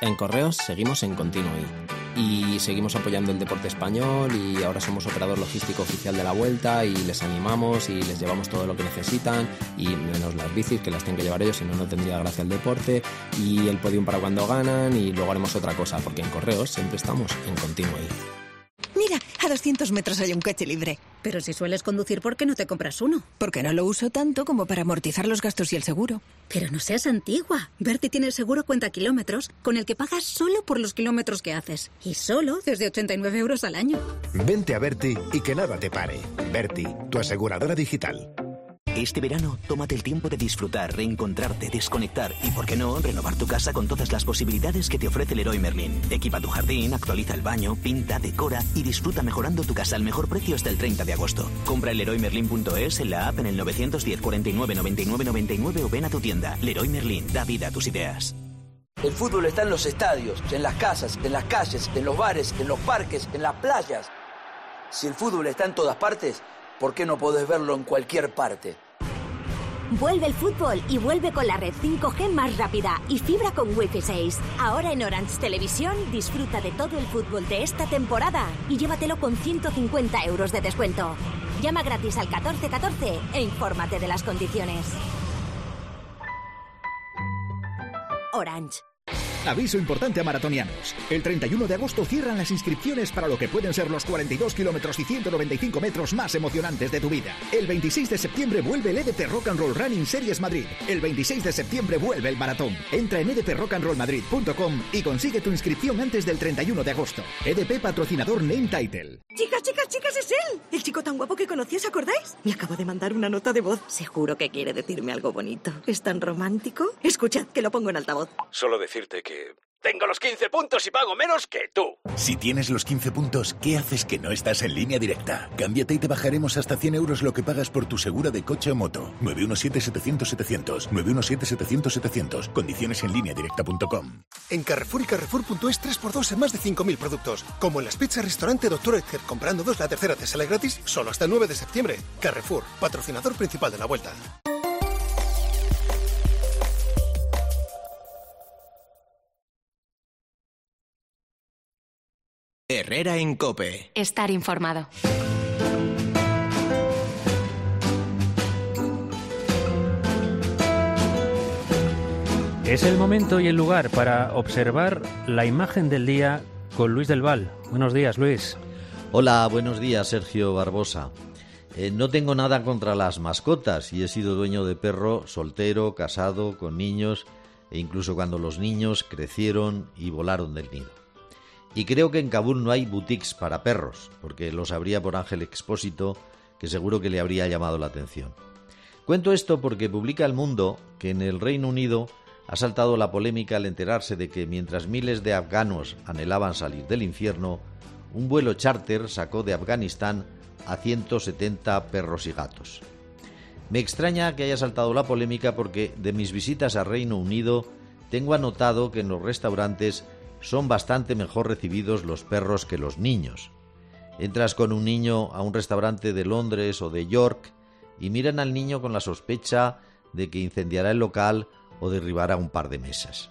En Correos seguimos en Continuo I y seguimos apoyando el deporte español y ahora somos operador logístico oficial de la Vuelta y les animamos y les llevamos todo lo que necesitan y menos las bicis que las tienen que llevar ellos, si no, no tendría gracia el deporte, y el podium para cuando ganan, y luego haremos otra cosa porque en Correos siempre estamos en Continuo I. Mira, a doscientos metros hay un coche libre. Pero si sueles conducir, ¿por qué no te compras uno? Porque no lo uso tanto como para amortizar los gastos y el seguro. Pero no seas antigua. Berti tiene el seguro cuenta kilómetros, con el que pagas solo por los kilómetros que haces. Y solo desde ochenta y nueve euros al año. Vente a Berti y que nada te pare. Berti, tu aseguradora digital. Este verano, tómate el tiempo de disfrutar, reencontrarte, desconectar y, ¿por qué no?, renovar tu casa con todas las posibilidades que te ofrece Leroy Merlin. Equipa tu jardín, actualiza el baño, pinta, decora y disfruta mejorando tu casa al mejor precio hasta el treinta de agosto. Compra en leroy merlin punto es, en la app, en el nueve uno cero, cuarenta y nueve, noventa y nueve, noventa y nueve o ven a tu tienda. Leroy Merlin, da vida a tus ideas. El fútbol está en los estadios, en las casas, en las calles, en los bares, en los parques, en las playas. Si el fútbol está en todas partes, ¿por qué no podés verlo en cualquier parte? Vuelve el fútbol y vuelve con la red cinco G más rápida y fibra con Wi-Fi seis. Ahora en Orange Televisión disfruta de todo el fútbol de esta temporada y llévatelo con ciento cincuenta euros de descuento. Llama gratis al catorce catorce e infórmate de las condiciones. Orange. Aviso importante a maratonianos. El treinta y uno de agosto cierran las inscripciones para lo que pueden ser los cuarenta y dos kilómetros y ciento noventa y cinco metros más emocionantes de tu vida. El veintiséis de septiembre vuelve el E D P Rock and Roll Running Series Madrid. El veintiséis de septiembre vuelve el maratón. Entra en e d p rock and roll madrid punto com y consigue tu inscripción antes del treinta y uno de agosto. E D P patrocinador Name Title. Chicas, chicas, chicas, es él. El chico tan guapo que conocí, ¿os acordáis? Me acabo de mandar una nota de voz. Seguro que quiere decirme algo bonito. ¿Es tan romántico? Escuchad, que lo pongo en altavoz. Solo decirte que tengo los quince puntos y pago menos que tú. Si tienes los quince puntos, ¿qué haces que no estás en Línea Directa? Cámbiate y te bajaremos hasta cien euros lo que pagas por tu segura de coche o moto. nueve uno siete, setecientos, setecientos. nueve uno siete, setecientos, setecientos. Condiciones en línea directa punto com. En Carrefour y Carrefour punto es tres por dos en más de cinco mil productos. Como en las pizzas restaurante doctor Edgar. Comprando dos, la tercera te sale gratis solo hasta el nueve de septiembre. Carrefour, patrocinador principal de la Vuelta. Herrera en COPE. Estar informado. Es el momento y el lugar para observar la imagen del día con Luis del Val. Buenos días, Luis. Hola, buenos días, Sergio Barbosa. Eh, no tengo nada contra las mascotas y he sido dueño de perro soltero, casado, con niños e incluso cuando los niños crecieron y volaron del nido. Y creo que en Kabul no hay boutiques para perros, porque lo sabría por Ángel Expósito, que seguro que le habría llamado la atención. Cuento esto porque publica El Mundo que en el Reino Unido ha saltado la polémica al enterarse de que mientras miles de afganos anhelaban salir del infierno, un vuelo charter sacó de Afganistán a ciento setenta perros y gatos. Me extraña que haya saltado la polémica porque de mis visitas a Reino Unido tengo anotado que en los restaurantes son bastante mejor recibidos los perros que los niños. Entras con un niño a un restaurante de Londres o de York y miran al niño con la sospecha de que incendiará el local o derribará un par de mesas.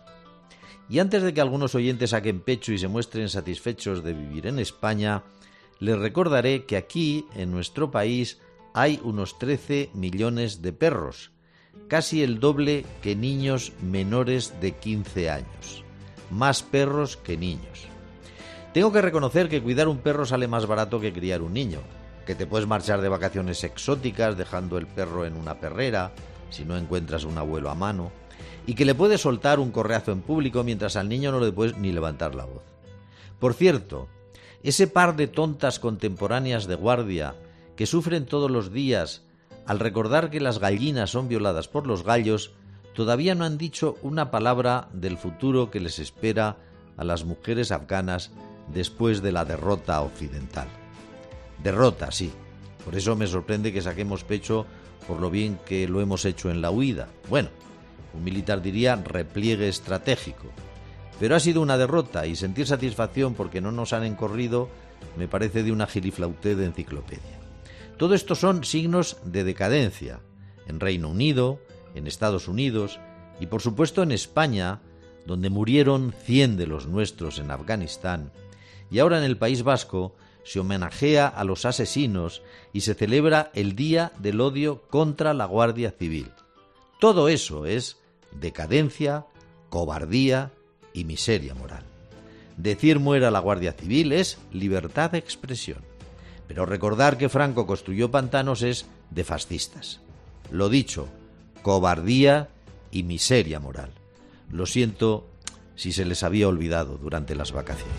Y antes de que algunos oyentes saquen pecho y se muestren satisfechos de vivir en España, les recordaré que aquí, en nuestro país, hay unos trece millones de perros, casi el doble que niños menores de quince años. Más perros que niños. Tengo que reconocer que cuidar un perro sale más barato que criar un niño, que te puedes marchar de vacaciones exóticas dejando el perro en una perrera, si no encuentras un abuelo a mano, y que le puedes soltar un correazo en público mientras al niño no le puedes ni levantar la voz. Por cierto, ese par de tontas contemporáneas de guardia que sufren todos los días al recordar que las gallinas son violadas por los gallos, todavía no han dicho una palabra del futuro que les espera a las mujeres afganas después de la derrota occidental. Derrota, sí. Por eso me sorprende que saquemos pecho por lo bien que lo hemos hecho en la huida. Bueno, un militar diría repliegue estratégico. Pero ha sido una derrota y sentir satisfacción porque no nos han encorrido me parece de una giliflautez de enciclopedia. Todo esto son signos de decadencia. En Reino Unido, en Estados Unidos y por supuesto en España, donde murieron cien de los nuestros en Afganistán, y ahora en el País Vasco se homenajea a los asesinos y se celebra el Día del Odio contra la Guardia Civil. Todo eso es decadencia, cobardía y miseria moral. Decir muera la Guardia Civil es libertad de expresión, pero recordar que Franco construyó pantanos es de fascistas. Lo dicho, cobardía y miseria moral. Lo siento si se les había olvidado durante las vacaciones.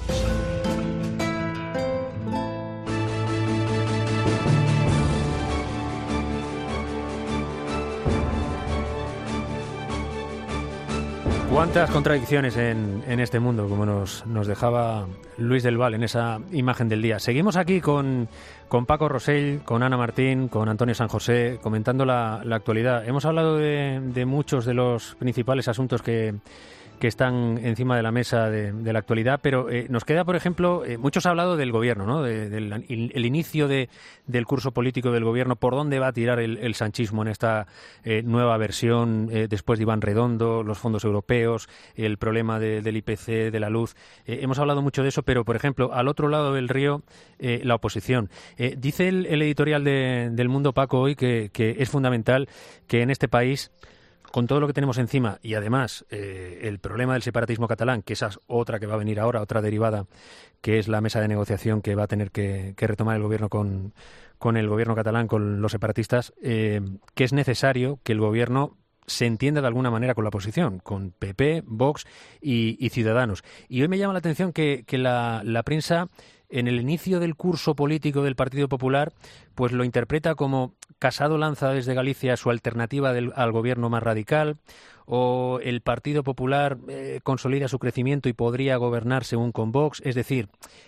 Cuántas contradicciones en, en este mundo, como nos, nos dejaba Luis del Val en esa imagen del día. Seguimos aquí con, con Paco Rosell, con Ana Martín, con Antonio San José, comentando la, la actualidad. Hemos hablado de, de muchos de los principales asuntos que, que están encima de la mesa de, de la actualidad, pero eh, nos queda, por ejemplo, eh, muchos ha hablado del gobierno, ¿no? De, del el inicio de, del curso político del gobierno, por dónde va a tirar el, el sanchismo en esta eh, nueva versión, eh, después de Iván Redondo, los fondos europeos, el problema de, del I P C, de la luz. Eh, hemos hablado mucho de eso, pero, por ejemplo, al otro lado del río, eh, la oposición. Eh, dice el, el editorial de, del Mundo, Paco, hoy que, que es fundamental que en este país, con todo lo que tenemos encima y además eh, el problema del separatismo catalán, que esa es otra que va a venir ahora, otra derivada, que es la mesa de negociación que va a tener que, que retomar el gobierno con, con el gobierno catalán, con los separatistas, eh, que es necesario que el gobierno se entienda de alguna manera con la oposición, con P P, Vox y, y Ciudadanos. Y hoy me llama la atención que, que la, la prensa, en el inicio del curso político del Partido Popular, pues lo interpreta como Casado lanza desde Galicia su alternativa del, al gobierno más radical, o el Partido Popular eh, consolida su crecimiento y podría gobernar según con Vox. Es decir,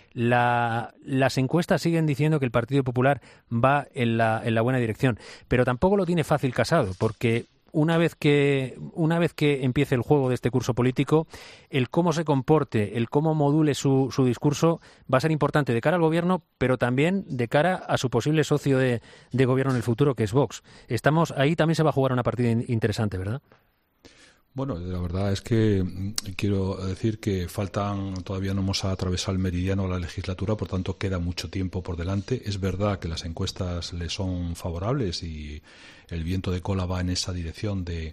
la, las encuestas siguen diciendo que el Partido Popular va en la, en la buena dirección, pero tampoco lo tiene fácil Casado, porque Una vez que una vez que empiece el juego de este curso político, el cómo se comporte, el cómo module su, su discurso va a ser importante de cara al gobierno, pero también de cara a su posible socio de, de gobierno en el futuro, que es Vox. Estamos ahí, también se va a jugar una partida interesante, ¿verdad? Bueno, la verdad es que quiero decir que faltan, todavía no hemos atravesado el meridiano de la legislatura, por tanto queda mucho tiempo por delante. Es verdad que las encuestas le son favorables y el viento de cola va en esa dirección de,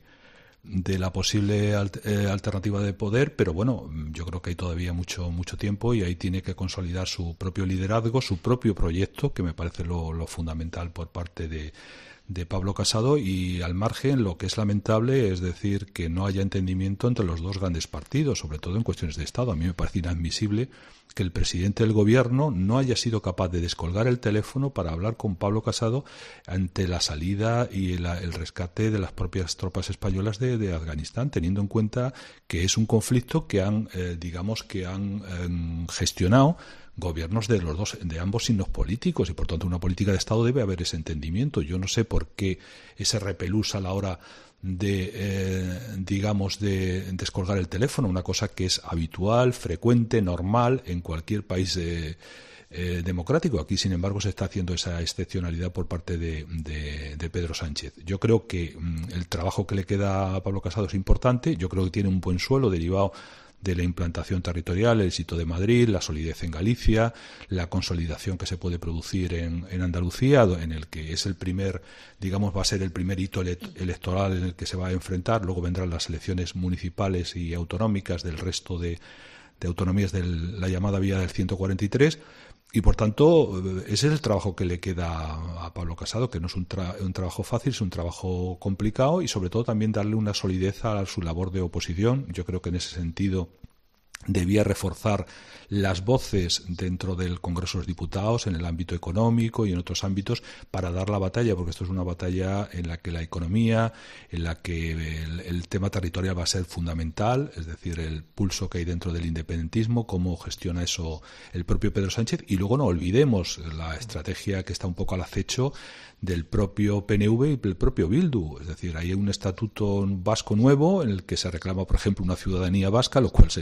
de la posible eh, alternativa de poder, pero bueno, yo creo que hay todavía mucho mucho tiempo y ahí tiene que consolidar su propio liderazgo, su propio proyecto, que me parece lo, lo fundamental por parte de de Pablo Casado, y al margen lo que es lamentable es decir que no haya entendimiento entre los dos grandes partidos, sobre todo en cuestiones de Estado. A mí me parece inadmisible que el presidente del gobierno no haya sido capaz de descolgar el teléfono para hablar con Pablo Casado ante la salida y el, el rescate de las propias tropas españolas de, de Afganistán, teniendo en cuenta que es un conflicto que han, eh, digamos, que han eh, gestionado gobiernos de los dos, de ambos signos políticos, y por tanto una política de Estado debe haber ese entendimiento. Yo no sé por qué ese repelús a la hora de, eh, digamos, de descolgar el teléfono, una cosa que es habitual, frecuente, normal en cualquier país eh, eh, democrático. Aquí, sin embargo, se está haciendo esa excepcionalidad por parte de, de, de Pedro Sánchez. Yo creo que mm, el trabajo que le queda a Pablo Casado es importante. Yo creo que tiene un buen suelo derivado de la implantación territorial, el éxito de Madrid, la solidez en Galicia, la consolidación que se puede producir en, en Andalucía, en el que es el primer, digamos, va a ser el primer hito electoral en el que se va a enfrentar. Luego vendrán las elecciones municipales y autonómicas del resto de, de autonomías de la llamada vía del ciento cuarenta y tres. Y, por tanto, ese es el trabajo que le queda a Pablo Casado, que no es un, tra- un trabajo fácil, es un trabajo complicado, y, sobre todo, también darle una solidez a su labor de oposición. Yo creo que, en ese sentido, debía reforzar las voces dentro del Congreso de los Diputados, en el ámbito económico y en otros ámbitos, para dar la batalla, porque esto es una batalla en la que la economía, en la que el, el tema territorial va a ser fundamental, es decir, el pulso que hay dentro del independentismo, cómo gestiona eso el propio Pedro Sánchez. Y luego no olvidemos la estrategia que está un poco al acecho del propio P N V y del propio Bildu. Es decir, hay un estatuto vasco nuevo en el que se reclama, por ejemplo, una ciudadanía vasca, lo cual sería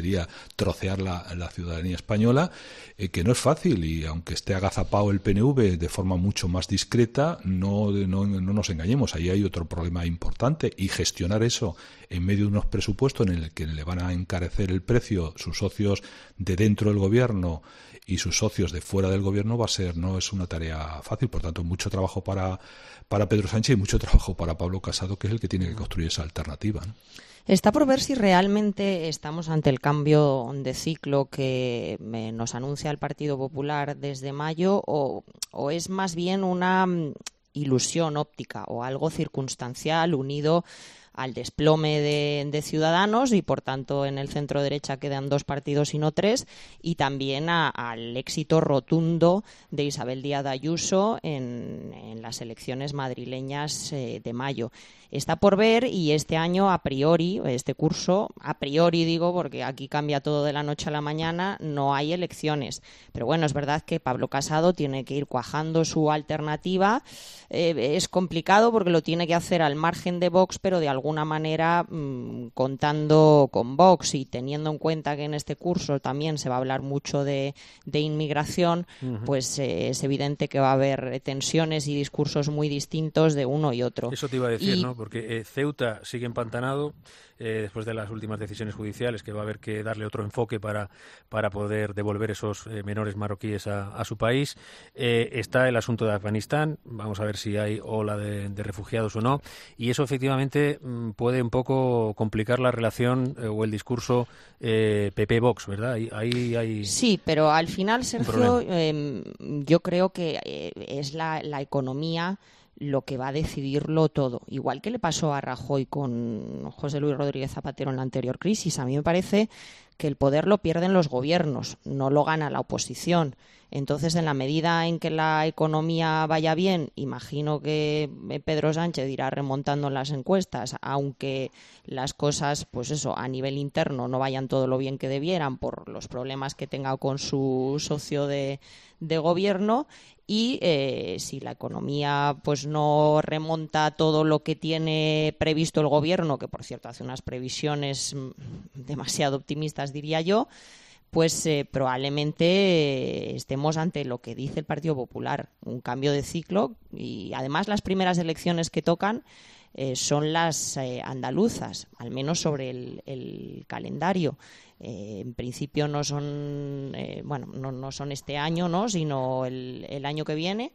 trocear la, la ciudadanía española, eh, que no es fácil, y aunque esté agazapado el P N V de forma mucho más discreta, no, no, no nos engañemos, ahí hay otro problema importante, y gestionar eso en medio de unos presupuestos en el que le van a encarecer el precio sus socios de dentro del gobierno y sus socios de fuera del gobierno va a ser, no es una tarea fácil. Por tanto, mucho trabajo para, para Pedro Sánchez y mucho trabajo para Pablo Casado, que es el que tiene que construir esa alternativa, ¿no? Está por ver si realmente estamos ante el cambio de ciclo que nos anuncia el Partido Popular desde mayo, o, o es más bien una ilusión óptica o algo circunstancial unido al desplome de, de Ciudadanos, y por tanto en el centro derecha quedan dos partidos y no tres, y también a, al éxito rotundo de Isabel Díaz Ayuso en, en las elecciones madrileñas eh, de mayo. Está por ver, y este año a priori, este curso, a priori digo porque aquí cambia todo de la noche a la mañana, no hay elecciones. Pero bueno, es verdad que Pablo Casado tiene que ir cuajando su alternativa. Eh, es complicado porque lo tiene que hacer al margen de Vox, pero de alguna manera mmm, contando con Vox, y teniendo en cuenta que en este curso también se va a hablar mucho de, de inmigración, uh-huh. pues eh, es evidente que va a haber tensiones y discursos muy distintos de uno y otro. Eso te iba a decir, y, ¿no? Porque eh, Ceuta sigue empantanado eh, después de las últimas decisiones judiciales, que va a haber que darle otro enfoque para, para poder devolver esos eh, menores marroquíes a, a su país. Eh, está el asunto de Afganistán, vamos a ver si hay ola de, de refugiados o no, y eso efectivamente m, puede un poco complicar la relación eh, o el discurso eh, P P-Vox, ¿verdad? Ahí, ahí hay... Sí, pero al final, Sergio, eh, yo creo que eh, es la, la economía lo que va a decidirlo todo. Igual que le pasó a Rajoy con José Luis Rodríguez Zapatero en la anterior crisis. A mí me parece que el poder lo pierden los gobiernos, no lo gana la oposición. Entonces, en la medida en que la economía vaya bien, imagino que Pedro Sánchez irá remontando las encuestas, aunque las cosas, pues eso, a nivel interno no vayan todo lo bien que debieran por los problemas que tenga con su socio de, de gobierno. Y eh, si la economía pues no remonta todo lo que tiene previsto el gobierno, que por cierto hace unas previsiones demasiado optimistas, diría yo, pues eh, probablemente eh, estemos ante lo que dice el Partido Popular, un cambio de ciclo. Y además las primeras elecciones que tocan eh, son las eh, andaluzas, al menos sobre el, el calendario. Eh, en principio no son eh, bueno no, no son este año, no, sino el, el año que viene,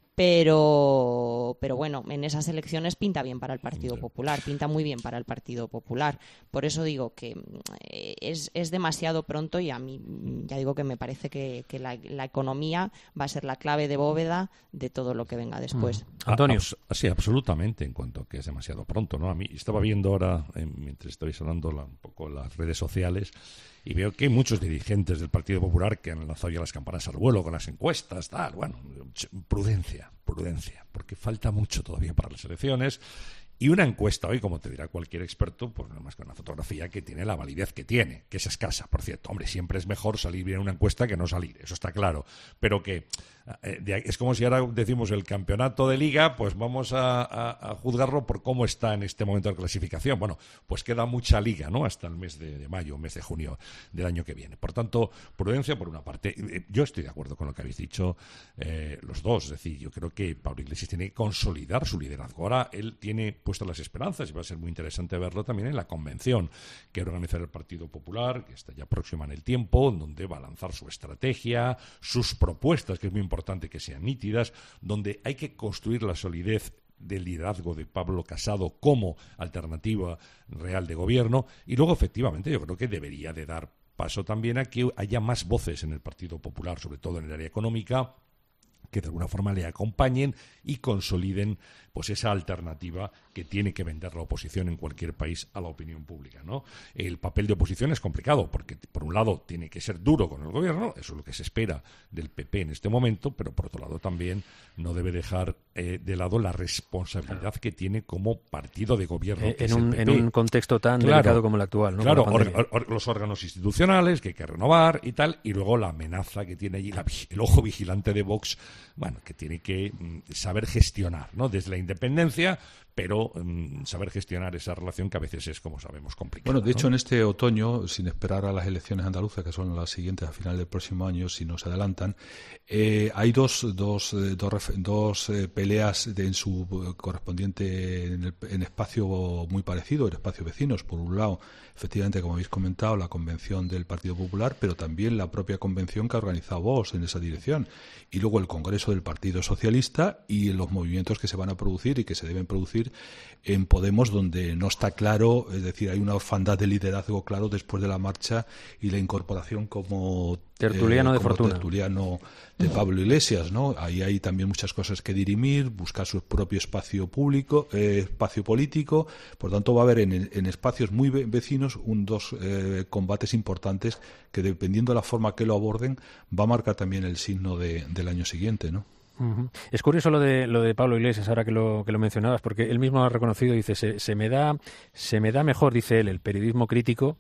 pero pero bueno, en esas elecciones pinta bien para el Partido Popular, pinta muy bien para el Partido Popular. Por eso digo que eh, es, es demasiado pronto, y a mí ya digo que me parece que, que la, la economía va a ser la clave de bóveda de todo lo que venga después. Mm. Antonio. Ah, sí, absolutamente, en cuanto a que es demasiado pronto, ¿no? A mí estaba viendo ahora, eh, mientras estabais hablando la, un poco las redes sociales, y veo que hay muchos dirigentes del Partido Popular que han lanzado ya las campanas al vuelo con las encuestas, tal. Bueno, prudencia, prudencia, porque falta mucho todavía para las elecciones. Y una encuesta hoy, como te dirá cualquier experto, pues nada más que una fotografía que tiene la validez que tiene, que es escasa, por cierto. Hombre, siempre es mejor salir bien en una encuesta que no salir, eso está claro. Pero que eh, de, es como si ahora decimos el campeonato de Liga, pues vamos a, a, a juzgarlo por cómo está en este momento de clasificación. Bueno, pues queda mucha Liga, ¿no? Hasta el mes de, de mayo, mes de junio del año que viene. Por tanto, prudencia por una parte. Yo estoy de acuerdo con lo que habéis dicho eh, los dos. Es decir, yo creo que Pablo Iglesias tiene que consolidar su liderazgo. Ahora él tiene puesto las esperanzas, y va a ser muy interesante verlo también en la convención que organiza el Partido Popular, que está ya próxima en el tiempo, donde va a lanzar su estrategia, sus propuestas, que es muy importante que sean nítidas, donde hay que construir la solidez del liderazgo de Pablo Casado como alternativa real de gobierno. Y luego, efectivamente, yo creo que debería de dar paso también a que haya más voces en el Partido Popular, sobre todo en el área económica, que de alguna forma le acompañen y consoliden pues esa alternativa que tiene que vender la oposición en cualquier país a la opinión pública, ¿no? El papel de oposición es complicado porque, por un lado, tiene que ser duro con el gobierno, eso es lo que se espera del P P en este momento, pero por otro lado también no debe dejar eh, de lado la responsabilidad claro. que tiene como partido de gobierno. Eh, que en, es un, el P P. en un contexto tan claro, delicado como el actual, ¿no? Claro, or, or, los órganos institucionales que hay que renovar y tal, y luego la amenaza que tiene allí, la, el ojo vigilante de Vox, bueno, que tiene que mm, saber gestionar, ¿no? Desde la independencia, pero um, saber gestionar esa relación que a veces es, como sabemos, complicada. Bueno, de hecho, ¿no? en este otoño, sin esperar a las elecciones andaluzas, que son las siguientes a final del próximo año, si no se adelantan, eh, hay dos, dos, eh, dos, dos eh, peleas de, en su correspondiente en, el, en espacio muy parecido, el espacio vecinos. Por un lado, efectivamente, como habéis comentado, la convención del Partido Popular, pero también la propia convención que ha organizado Vox en esa dirección. Y luego el Congreso del Partido Socialista y los movimientos que se van a producir y que se deben producir en Podemos, donde no está claro, es decir, hay una orfandad de liderazgo claro después de la marcha y la incorporación como tertuliano eh, de como fortuna. tertuliano de Pablo Iglesias, ¿no? Ahí hay también muchas cosas que dirimir, buscar su propio espacio público, eh, espacio político. Por tanto, va a haber en, en espacios muy vecinos un dos eh, combates importantes que, dependiendo de la forma que lo aborden, va a marcar también el signo de, del año siguiente, ¿no? Uh-huh. Es curioso lo de lo de Pablo Iglesias ahora que lo que lo mencionabas, porque él mismo ha reconocido, dice, se, se me da se me da mejor, dice él, el periodismo crítico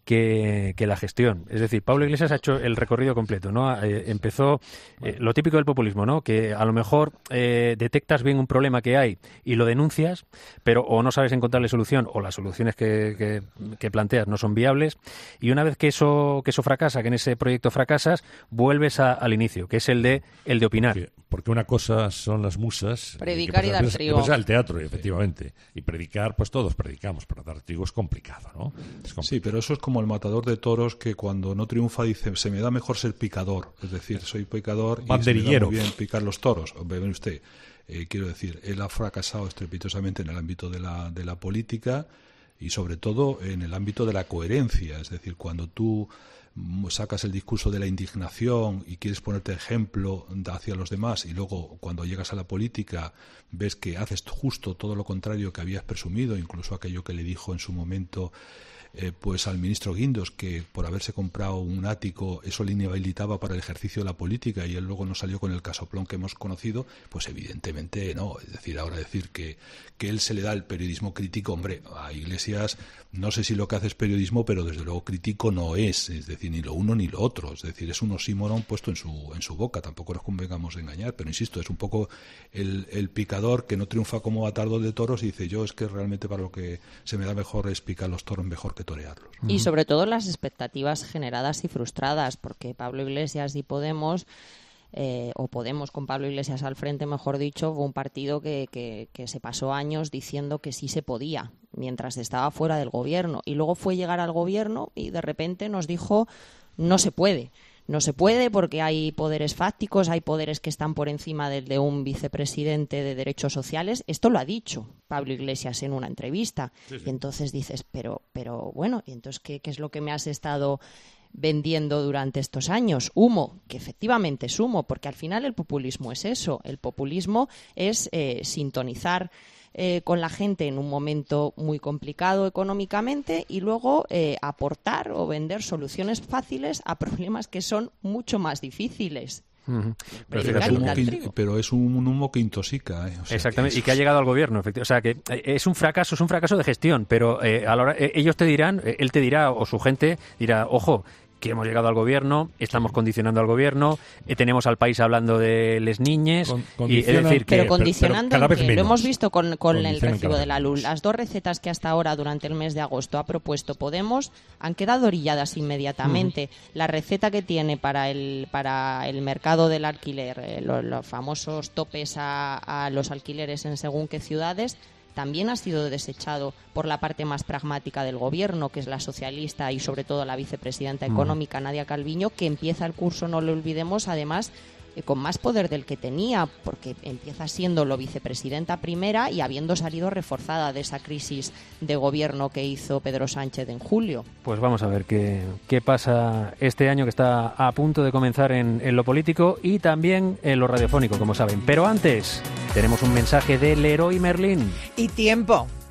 que, que la gestión. Es decir, Pablo Iglesias ha hecho el recorrido completo, ¿no? Eh, empezó eh, lo típico del populismo, ¿no? Que a lo mejor eh, detectas bien un problema que hay y lo denuncias, pero o no sabes encontrarle solución o las soluciones que, que, que planteas no son viables, y una vez que eso que eso fracasa, que en ese proyecto fracasas, vuelves a, al inicio, que es el de el de opinar. Porque, porque una cosa son las musas, predicar y, y dar trigo. Después el teatro, efectivamente, y predicar, pues todos predicamos, pero dar trigo es complicado, ¿no? Es complicado. Sí, pero eso es como el matador de toros que cuando no triunfa dice, se me da mejor ser picador, es decir, soy picador y se me da muy bien picar los toros. Ve usted, eh, quiero decir, él ha fracasado estrepitosamente en el ámbito de la, de la política y sobre todo en el ámbito de la coherencia, es decir, cuando tú sacas el discurso de la indignación y quieres ponerte ejemplo hacia los demás y luego cuando llegas a la política ves que haces justo todo lo contrario que habías presumido, incluso aquello que le dijo en su momento Eh, pues al ministro Guindos, que por haberse comprado un ático eso le inhabilitaba para el ejercicio de la política y él luego no salió con el casoplón que hemos conocido, pues evidentemente no. Es decir, ahora decir que, que él se le da el periodismo crítico, hombre, a Iglesias no sé si lo que hace es periodismo, pero desde luego crítico no es, es decir, ni lo uno ni lo otro, es decir, es un oxímoron puesto en su en su boca, tampoco nos convengamos de engañar, pero insisto, es un poco el, el picador que no triunfa como batardo de toros y dice, yo es que realmente para lo que se me da mejor es picar los toros mejor que torearlos. Y sobre todo las expectativas generadas y frustradas, porque Pablo Iglesias y Podemos, eh, o Podemos con Pablo Iglesias al frente, mejor dicho, fue un partido que, que, que se pasó años diciendo que sí se podía, mientras estaba fuera del gobierno. Y luego fue llegar al gobierno y de repente nos dijo, no se puede. No se puede porque hay poderes fácticos, hay poderes que están por encima del de un vicepresidente de Derechos Sociales. Esto lo ha dicho Pablo Iglesias en una entrevista. Sí, sí. Y entonces dices, pero, pero bueno, ¿y entonces qué, qué es lo que me has estado vendiendo durante estos años? Humo, que efectivamente es humo, porque al final el populismo es eso. El populismo es eh, sintonizar Eh, con la gente en un momento muy complicado económicamente y luego eh, aportar o vender soluciones fáciles a problemas que son mucho más difíciles. Uh-huh. Pero, es humo que, pero es un humo que intoxica, ¿eh? O sea, exactamente, que es... y que ha llegado al gobierno, efectivamente. O sea, que es un fracaso, es un fracaso de gestión, pero eh, a la hora, eh, ellos te dirán, eh, él te dirá, o su gente dirá, ojo, que hemos llegado al gobierno, estamos condicionando al gobierno, eh, tenemos al país hablando de les niñes, Con, y es decir que... Pero condicionando, pero, pero que lo hemos visto con, con el recibo de la luz. Las dos recetas que hasta ahora, durante el mes de agosto, ha propuesto Podemos, han quedado orilladas inmediatamente. Mm. La receta que tiene para el para el mercado del alquiler, eh, los, los famosos topes a, a los alquileres en según qué ciudades, también ha sido desechado por la parte más pragmática del gobierno, que es la socialista y sobre todo la vicepresidenta económica, Nadia Calviño, que empieza el curso, no lo olvidemos, además eh, con más poder del que tenía, porque empieza siendo lo vicepresidenta primera y habiendo salido reforzada de esa crisis de gobierno que hizo Pedro Sánchez en julio. Pues vamos a ver qué, qué pasa este año que está a punto de comenzar en, en lo político y también en lo radiofónico, como saben. Pero antes tenemos un mensaje de Leroy Merlin. Y tiempo.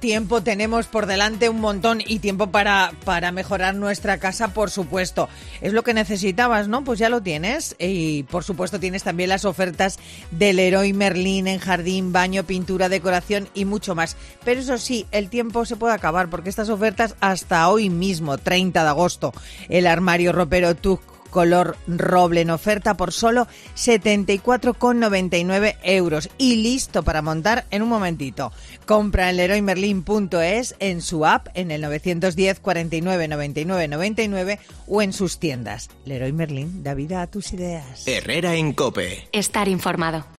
tiempo tenemos por delante un montón y tiempo para, para mejorar nuestra casa, por supuesto. Es lo que necesitabas, ¿no? Pues ya lo tienes. Y por supuesto tienes también las ofertas del Leroy Merlin en jardín, baño, pintura, decoración y mucho más. Pero eso sí, el tiempo se puede acabar porque estas ofertas hasta hoy mismo, treinta de agosto, el armario ropero Tuc color roble en oferta por solo setenta y cuatro con noventa y nueve euros y listo para montar en un momentito. Compra en leroy merlin punto es, en su app, en el nueve uno cero, cuarenta y nueve, noventa y nueve, noventa y nueve o en sus tiendas. Leroy Merlin da vida a tus ideas. Herrera en COPE. Estar informado.